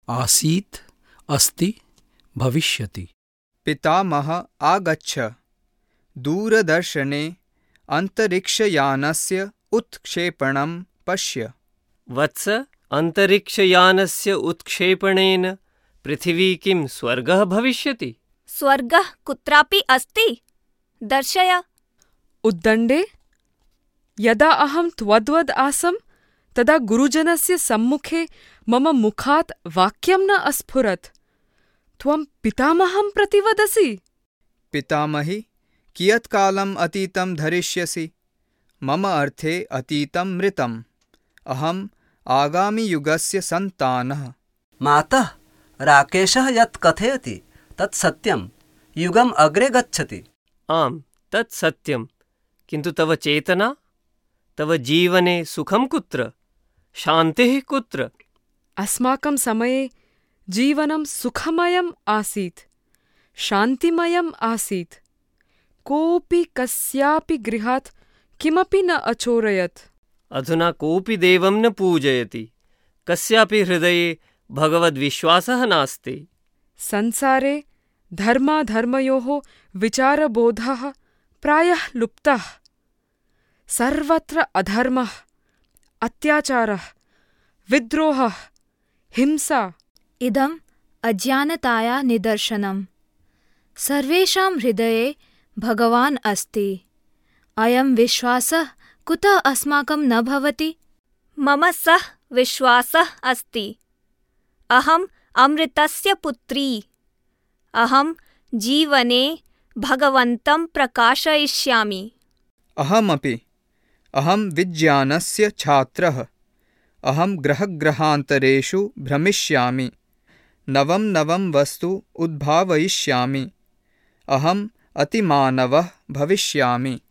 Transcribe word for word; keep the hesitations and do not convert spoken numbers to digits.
आसीत्, अस्ति, भविष्यति। पितामह आगच्छ, दूरदर्शने अन्तरिक्षयानस्य उत्क्षेपणं पश्य। वत्स, अन्तरिक्षयानस्य उत्क्षेपणेन पृथिवी किं स्वर्गः भविष्यति? स्वर्गः कुत्रापि अस्ति? दर्शय। उद्दण्डे, यदा अहं त्वद्वद् आसं तदा गुरुजनस्य सम्मुखे मम मुखात् वाक्यं न अस्फुरत्। त्वं पितामहं प्रति वदसि? पितामही, कियत्कालम् अतीतं धरिष्यसि? मम अर्थे अतीतं मृतम्। अहम् आगामियुगस्य सन्तानः। मातः, राकेशः यत् कथयति तत् सत्यं। युगम् अग्रे गच्छति। आम्, तत् सत्यं। किन्तु तव चेतना, तव जीवने सुखं कुत्र? शान्तिः कुत्र? अस्माकं समये जीवनं सुखमयम् आसीत्, शान्तिमयम् आसीत्। कोऽपि कस्यापि गृहात् किमपि न अचोरयत्। अधुना कोऽपि देवं न पूजयति। कस्यापि हृदये भगवद्विश्वासः नास्ति। संसारे धर्माधर्मयोः विचारबोधः प्रायः लुप्तः। सर्वत्र अधर्मः, अत्याचारः, विद्रोहः, हिंसा। इदम् अज्ञानताया निदर्शनम्। सर्वेषां हृदये भगवान् अस्ति। अयं विश्वासः कुतः अस्माकं न भवति? मम सः विश्वासः अस्ति। अहम् अमृतस्य पुत्री। अहं जीवने भगवन्तं प्रकाशयिष्यामि। अहमपि। अहं विज्ञानस्य छात्रः। अहं ग्रहग्रहान्तरेषु भ्रमिष्यामि। नवं नवं वस्तु उद्भावयिष्यामि। अहम् अतिमानवः भविष्यामि।